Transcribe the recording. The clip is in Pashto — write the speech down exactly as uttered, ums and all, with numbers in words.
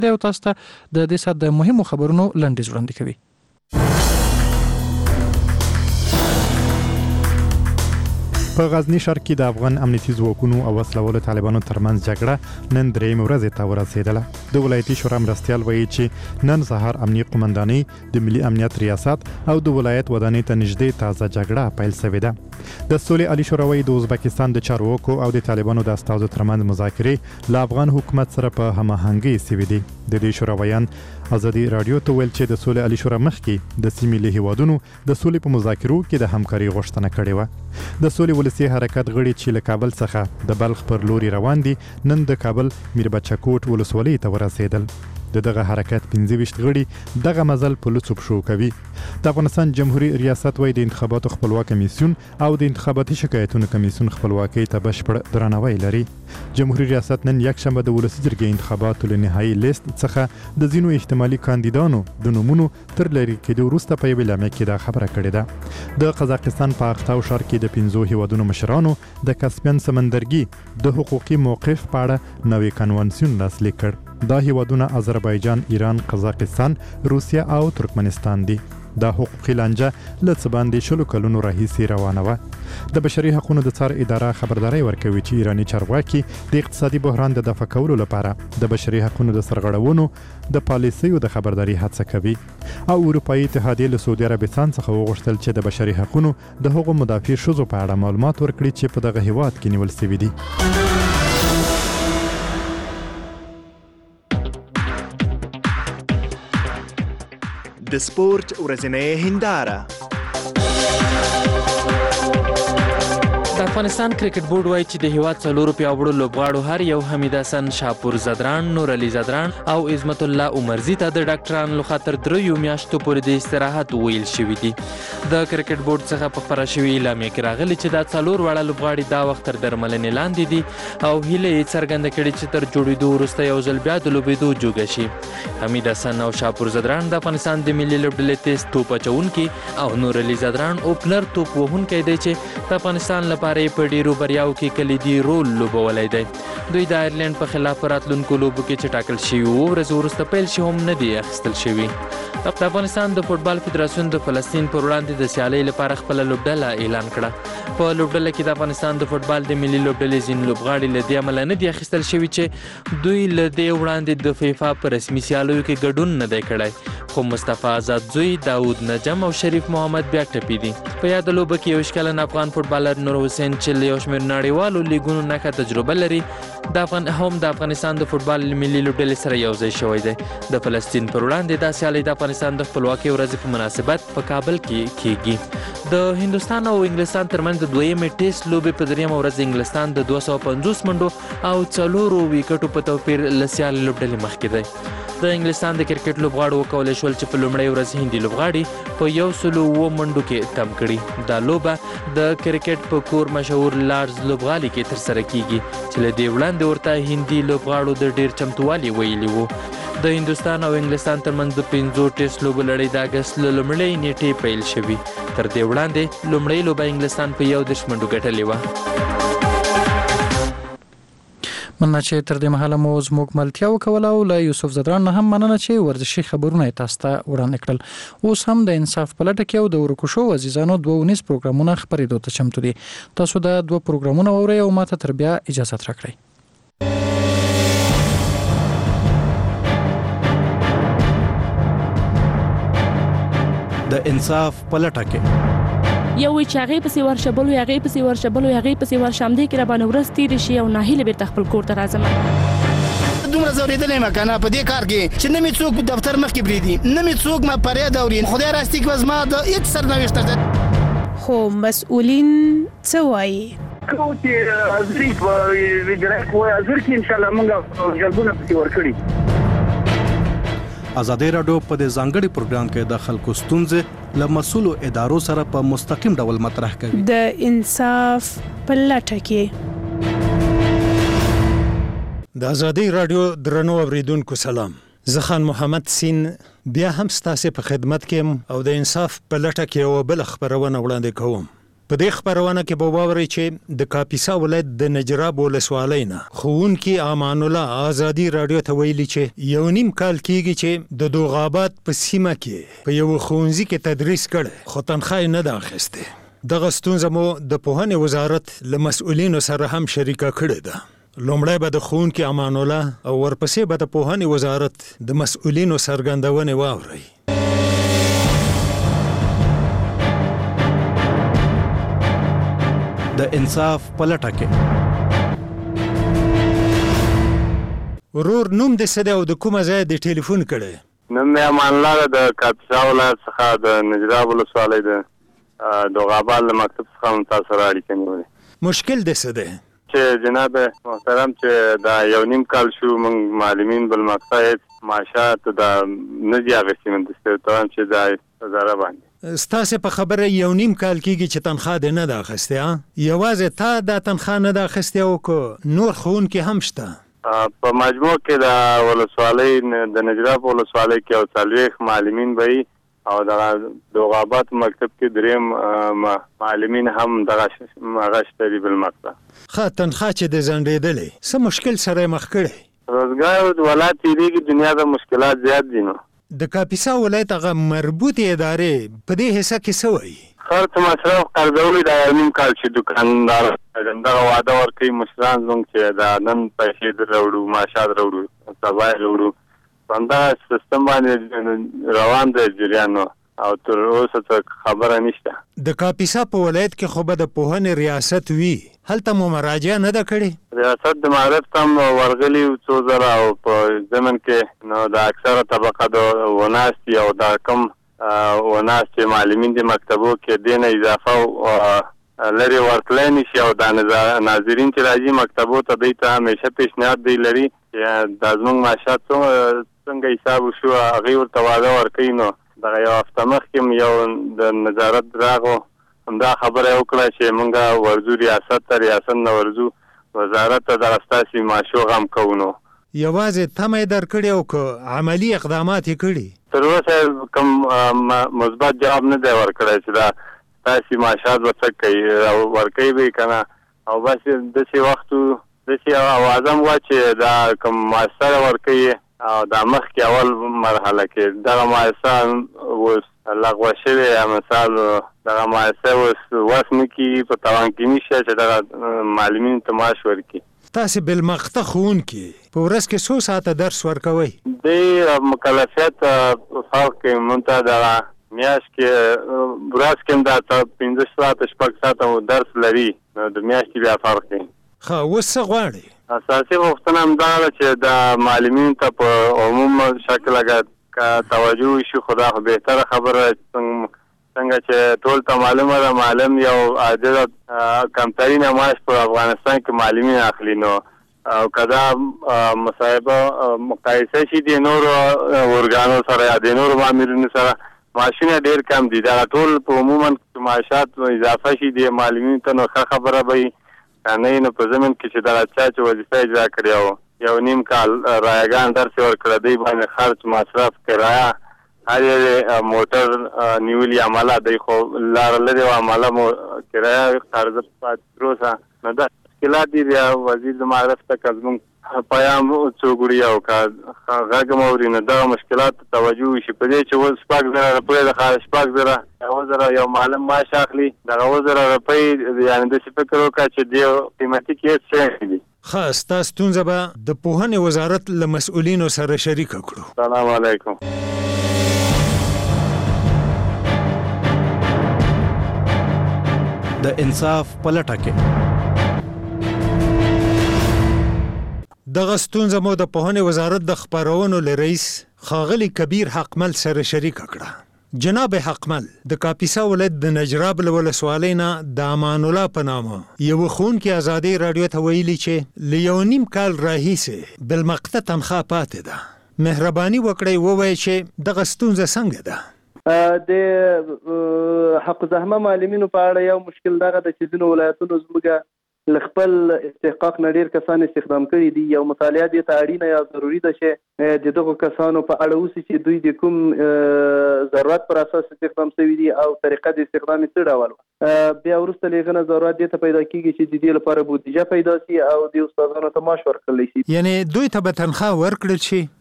دی او تاسو ته د دې سات د مهمو خبرونو لنډیز وړاندې کوي. په غزنی ښار کې د افغان امنیتي ځواکونو او وسلوالو طالبانو ترمنځ جګړه نن درېیمه ورځ ته ورسېدله. د ولایتي شورا مرستیال وایي چې نن سهار امنیتي قومندانۍ د ملي امنیت ریاست او د ولایت ودانۍ ته نږدې تازه جګړه پیل شوې ده. د سولې عالی شورا وایي د ازبکستان د چارواکو او د طالبانو د استازو ترمنځ مذاکرې له افغان حکومت سره په هماهنګۍ شوې دي. د دې شورا ویان ازادي رادیو ته ویل چې د سولې عالی شورا مخکې د سیمې له هیوادونو د سولې په مذاکرو کې د همکاري غوښتنه کړې وه. د سولې ولسی حرکت غړي چې له کابل څخه د بلخ پر لوري روان دي نن د کابل میربچکوټ ولسوالۍ ته ورسېدل. د دغه حرکت پنځه ویشت غړي دغه مزل په لوڅو پښو کوي. د افغانستان جمهوریت ریاست وایي د انتخاباتو خپلواک کمیسیون او د انتخاباتي شکایتونو کمیسیون خپلواکۍ ته بشپړ درناوی لري. جمهوریت ریاست نن یکشنبه د ولسي جرګې انتخاباتو له نهایي لیست څخه د ځینو احتمالي کاندیدانو د نومونو تر لري کېدو وروسته په یوه اعلامیه کې دا خبره کړې ده. د قزاقستان په اختاو ښار کې د پنځو هیوادونو مشرانو د کاسپین سمندرګي د حقوقي موقف په اړه نوې کنوانسیون لاسلیک کړ. دا هیوادونه آذربایجان، ایران، قزاقستان، روسیه او ترکمنستان دي. دا حقوقي لانجه له څه باندې شلو کلونو راهیسې روانه وه. د بشري حقوقو د څار اداره خبرداري ورکوي چې ایراني چارواکي د اقتصادي بحران د دفع کولو لپاره د بشري حقوقو د سرغړونو د پالیسیو د خبرداري هڅه کوي. او اروپאי اتحادیه له سعودي عربستان څخه وغوښتل چې د بشري حقوقو د هغو مدافع ښځو په اړه معلومات ورکړي چې په دغه هیواد کې نیول شوي دي. د سپورت ورځنۍ هنداره. د افغانستان کرکټ بورډ وایي چې د هیواد څلورو پیاوړو لوبغاړو هر یو حمید حسن، شاپور زدران، نور علي زدران او عظمت الله عمرزي ته د ډاکټرانو لخوا تر دریو میاشتو پورې د استراحت ویل شوي دي. د کرکټ بورډ څخه په خپره شوې اعلامیه کې راغلي چې دا څلور واړه لوبغاړي دا وخت تر درملنې لاندې دي او هیله یې څرګنده کړې چې تر جوړېدو وروسته یو ځل بیا د لوبېدو جوګه شي. حمید حسن او شاپور زدران د افغانستان د ملي لوبډلې تیز توپ اچوونکي او نور علي زدران اوپنر توپ وهونکی دی چې د افغانستان لپاره په ډیرو بریاو کې کلیدي رول لوبولی دی. دوی د آیرلینډ په خلاف راتلونکو لوبو کې چې ټاکل شوي وو ورځې وروسته پیل شي هم نه دی اخیستل شوي. د افغانستان د فوټبال فدراسیون د فلسطین پر وړاندې د سیالۍ لپاره خپله لوبډله اعلان کړه. په لوبډله کې د افغانستان د فوټبال د ملي لوبډلې ځینې لوبغاړي له دې امله نه دي اخیستل شوي چې دوی له دې وړاندې د فیفا په رسمي سیالیو کې ګډون نه دی کړی. خو مصطفی آزاد زوی، داود نجم او شریف محمد بیا ټپي دي. په یاده لوبه کې یو شکلن افغان فوټبالر نور حسین چې له یو شمېر نړیوالو لیګونو نښه تجربه لري د افغان هم د افغانستان د فوټبال ملي لوبډلې سره یو ځای شوی دی. د فلسطین پر وړاندې دا سیالۍ د افغانستان د خپلواکۍ ورځې په مناسبت په کابل کې کیږي. د هندوستان او انګلستان ترمنځ د دویمې ټیسټ لوبې په دریمه ورځ انګلستان د دوه سوه پنځوس منډو او څلورو ویکټو په توپیر له سیالۍ لوبډلې مخکې دی. د انګلستان د کرکټ لوبغاړو وکولی شول چې په لومړۍ ورځ هندي لوبغاړي په یو سلو اووه منډو کې تم کړي. دا لوبه د کرکټ په کور مشهور لارډز لوبغالي کې ترسره کیږي چې له دې وړاندې ورته هندي لوبغاړو د ډیر چمتووالي ویلي وو. د هندوستان او انګلستان ترمنځ د پنځو ټیسټ لوبو لړۍ د اګست له لومړۍ نیټې پیل شوي. تر دې وړاندې لومړۍ لوبه انګلستان په یو دېرش منډو ګټلې وه. مننه چې تر دې مهاله مو زموږ ملتیا وکوله او له یوسف زدران نه هم مننه چې ورزشي خبرونه یې تاسو ته وړاندې کړل. اوس هم د انصاف په لټه کې او د ورکو شوو عزیزانو دوه ونیز پروګرامونه خپرېدو ته چمتو دي. تاسو دا دوه پروګرامونه واورئ او ماته تر بیا اجازت راکړئ. د انصاف په لټه کې یو وی چې هغه پسې ورشه بل هغه پسې ورشه بل هغه پسې ورشه هم دې کې را باندې ورځ تېرې شي او ناهیله بیرته خپل کور ته راځم. دومره زورېدلی یم که نه په دې کار کې چې نه مې څوک دفتر مخکې پرېږدي نه مې څوک ما فریاد اوري. خدای راستي که زما د هېڅ سرنوشت ده. خو مسؤلین څه وایي؟ کوم چې حاضري په اجرایه کوی حاضر کړي انشاءالله موږ جلبونه پسې ورکړي. ازادي راډیو په دې ځانګړي پروګرام کې د خلکو ستونزې له مسؤلو ادارو سره په مستقیم ډول مطرح کوي. د انصاف په لټه کې. د ازادي راډیو درنو اوریدونکو سلام. زه خان محمد سین بیا هم ستاسو په خدمت کې او د انصاف په لټه کې یو بل خبرونه وړاندې کوم. په دې خبرونه کې به واورئ چې د کاپیسا ولایت د نجراب ولسوالۍ نه ښوونکي امان الله ازادي راډیو ته ویلي چې یو نیم کال کېږي چې د دوغابات په سیمه کې په یو ښوونځي کې تدریس کړی خو تنخواه یې نه ده اخیستې. دغه ستونزه مو د پوهنې وزارت له مسؤلینو سره هم شریکه کړې ده. لومړی به د ښوونکي امان الله او ورپسې به د پوهنې وزارت د مسؤلینو څرګندونې واورئ. د انصاف پلټه کې ورور نوم دې څه دی او د کومه ځای دې ټلیفون کړی؟ نوم مې امان الله د کاپیسا ولایت څخه د نجراب ولسوالۍ د دوغابات له مکتب څخه هم تاسو سره اړیکه نیولې. مشکل دې څه دی؟ چې جناب محترم چې دا یو نیم کال شو موږ معلمین بل مقصد معاشات دا نه دي اخیستي من دستې ته چې دا اداره باندې ستاسو په خبره یو نیم کال کېږي چې تنخواه دې نه ده اخیستې ها؟ یوازې تا دا تنخواه نه ده اخیستې او که نور ښوونکي هم شته؟ په مجموع کې د ولسوالۍ د نجراب ولسوالۍ کې یو څلوېښت معلمین به وي او دغه دوغابات مکتب کې درېیم معلمین هم دغه هغه شته دي بل مقصد. ښه تنخواه چې دې ځنډېدلې څه مشکل سره یې مخ کړی؟ روزګار ولایت تېرېږي دنیا د مشکلات زیات دي. نو د کاپیسا ولایت هغه مربوطې ادارې په دې حصه کې څه وایي؟ خرڅ مصرف قرضولي دا یو نیم کال چې دوکاندار دغه وعده ورکوي مشران زموږ چې دا نن پیسې در راوړو معاشات راوړو سبا یې راوړو همدغه سیستم باندې روان دی جریان او تر اوسه څه خبره نشته. د کاپیسا په ولایت کې خو به د پوهنې ریاست وي، هلته مو مراجعه نه ده کړې؟ ریاست د معارف ته هم ورغلي څو ځله او په ضمن کې نو د اکثره طبقه د وناستي او دا کم وناستي معلمین د مکتبو کې دې نه اضافه لري ورتلی نشي او دا ناظرین چې راځي مکتبو ته دوی ته همیشه پیشنهاد دی لري چې دا زموږ معاشات څنګه حساب وشو هغوی ورته وعده ورکوي. نو دغه یو هفته مخکې یو د نظارت راغو همدا خبره یې وکړه چې موږ ورځو ریاست ته ریاست نه ورځو وزارت ته دغه ستاسې معاشو غم کوو. نو یوازې تمه یې درکړې او که عملي اقدامات یې کړي؟ تر اوسه کوم مثبت جواب نه دی ورکړی چې دا ستاسې معاشات به څه کوي او ورکوي به یې که نه او بس داسې وخت داسې اوازه م وه چې دا کوم مؤثره ورکوي او دا مخکې اول مرحله کې دغه مؤسسه اوس لغوه شوې مثال دغه مؤسسه اوس وس نه کېږي په توان کې نشته چې دغه معلمینو ته معاش ورکړي. تاسې بالمقطع ښوونکي په ورځ کې څو ساعته درس ورکوئ؟ دې مکلفیت فرق کې موږ ته دغه میاشت کې ورځ کې هم دا پنځه ساعته شپږ ساعته درس لري نو د میاشتې بیا فرق دی. ښه اوس څه غواړئ؟ اساسي غوښتنه همدا ده چې د معلمینو ته په عموم شکل که توجه وشي خو دا خو بهتره خبره څنګه چې ټول ته معلومه ده معلم یو عادل کمترینه معاش په افغانستان کې معلمین اخلي. نو او که دا مصاحبه مقایسه شي د نورو ارګانو سره یا د نورو مامورینو سره معاشونه ډېر کم دي دغه ټول په عموما معاشات اضافه شي د معلمینو ته نو ښه خبره به وي نه نو په زمین کې چې دغه چا چې وظیفه اجرا کړې وه یو نیم کال رایګان درس یې ورکړی دی باندې خرچ مصرف کرایه هر یې موټر نیولي عمله دی خو لاره لرې وه عمله مو کرایه قرضه پاتې تر اوسه نو دا مشکلات دي بیا وزیر د معرف ته که زموږ پیام څوک وړي او که غږ م اوري نو دغه مشکلات ته توجه وشي په دې چې اوس شپږ زره روپۍ د شپږ زره اوه زره یو معلم معاش اخلي دغه اوه زره روپۍ یعنې داسې فکر وکړه چې دې قیمتي کې هېڅ شی نه دي. ښه ستا ستونزه به د پوهنې وزارت له مسؤلینو سره شریکه کړو. سلام علیکم. د انصاف پلټه کې دغه ستونزه مو د پوهنې وزارت د خپرونو له رئیس ښاغلي کبیر حقمل سره شریکه کړه. جناب حقمل د کاپیسا ولایت د نجراب له ولسوالۍ نه د امان الله په نامه یوه ښوونکي ازادۍ راډیو ته ویلي چې له یو نیم کال راهیسې بالمقطع تنخواه پاتې ده. مهرباني وکړئ ووایئ چې دغه ستونزه څنګه ده؟ د حق زحمه معلمینو په اړه یو مشکل دغه د چې ځینو ولایتونو زموږ خپل استحقاق نه ډیر کسان استخدام کړي دي. یو مطالعه دې ته اړینه یا ضروري ده چې د دغو کسانو په اړه اوسي چې دوی د کوم ضرورت پر اساس استخدام شوي دي او طریقه د استخدام یې څه ډول. بیا وروسته لیکنه ضرورت دې ته پیدا کیږي چې د دې لپاره بودیجه پیدا شي او د استادانو ته معاش ورکړل شي. یعنی دوی ته به تنخواه ورکړل شي.